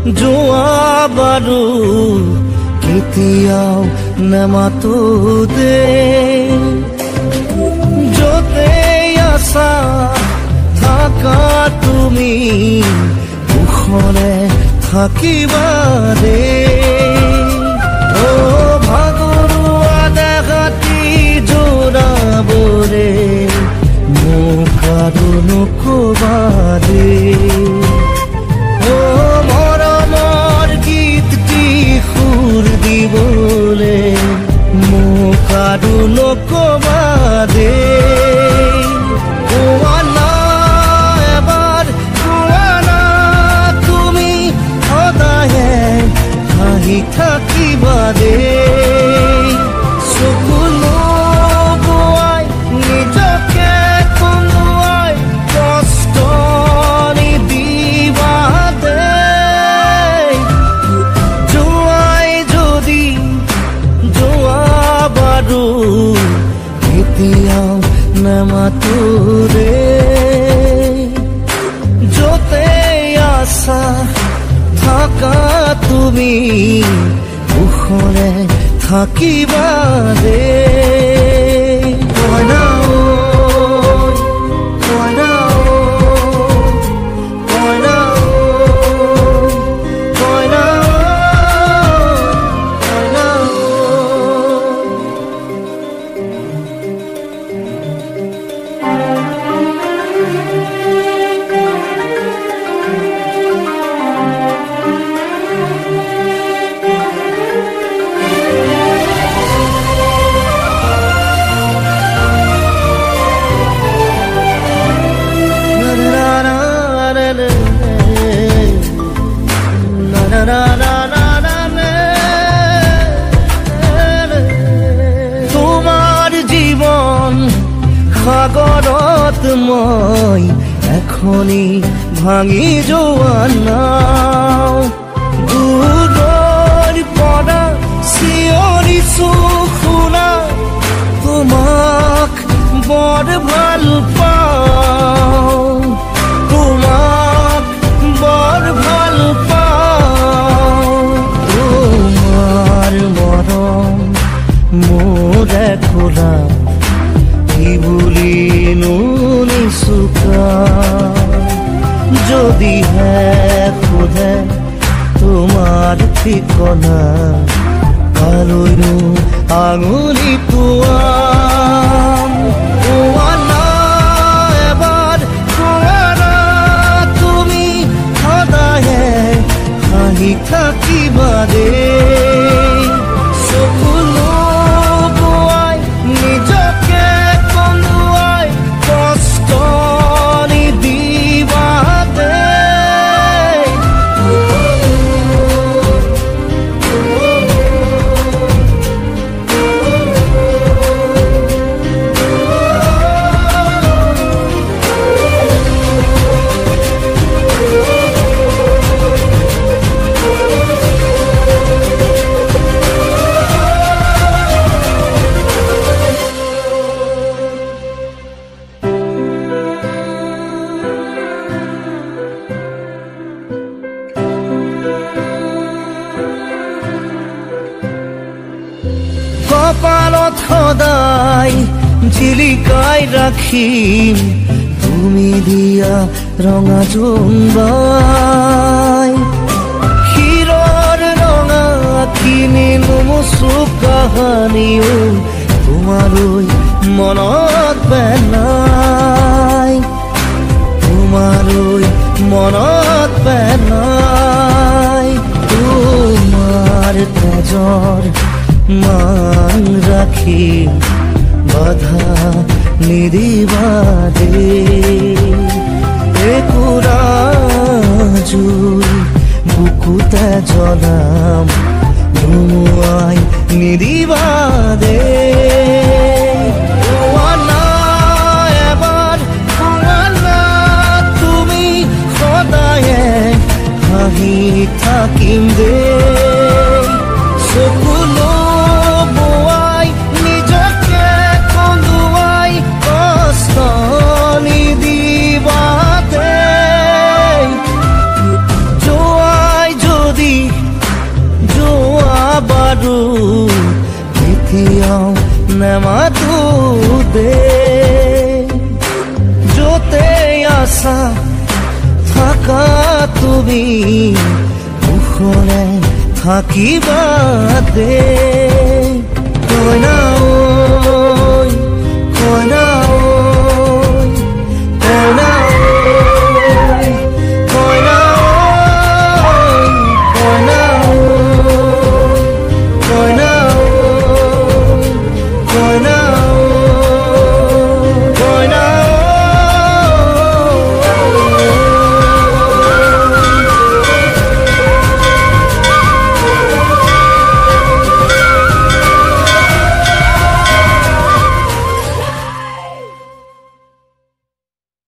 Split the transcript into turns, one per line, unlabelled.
যোৱা বাৰু কেতিয়াও নেমাতো দে য'তে আছা থাকা তুমি মুখৰে থাকিবা দে ও ভাগৰুৱা দেহাতি জোৰাবৰে মোক আৰু নকবা দে ও মৰমৰ গীতটি সুৰ দিবলে মোক আৰু নকবা দে থাকিবা দে চকুলো বুৱাই নিজকে কন্দুৱাই কষ্ট নিদিবা দে যোৱাই যদি যোৱা বাৰু কেতিয়াও নেমাতো দে য'তে আছা থাকা তুমি মুখৰে থাকিবা দে তোমাৰ জীৱন সাগৰত মই এখনি ভাঙি যোৱা নাও দূৰৰ পৰা চিঞৰিছো শুনা তোমাক বৰ ভাল পাওঁ তোমাক বৰ ভাল পাওঁ তোমাৰ মৰম মোৰ একোৰা কি বুলি নিচুকা যদিহে সোধে তোমাৰ ঠিকনা কালৈনো আঙুলি তোৱাম এবাৰ কোৱা তুমি সদায়ে হাঁহি থাকিবা দে চকুলো বুৱাই নিজকে কন্দুৱাই কষ্ট নিদিবা দে কপালত সদায় জিলিকাই ৰাখিম তুমি দিয়া ৰঙা জোনবাই ক্ষীৰৰ ৰঙা কিনি নুমুচু কাহানিও তোমালৈ মনত পেলাই তোমালৈ মনত পেলাই তোমাৰ তেজৰ মান ৰাখি বাধা নিদিবা দে একুৰা জুই বুকুতে জ্বলাম নুমুৱাই নিদিবা দে এবাৰ তুমি সদায়ে হাঁহি থাকিম দে চকুলো বুৱাই নিজকে কন্দুৱাই কষ্ট নিদিবা দে যোৱাই আছা থাকা তুমি কুশলে থাকিবা দে কইনা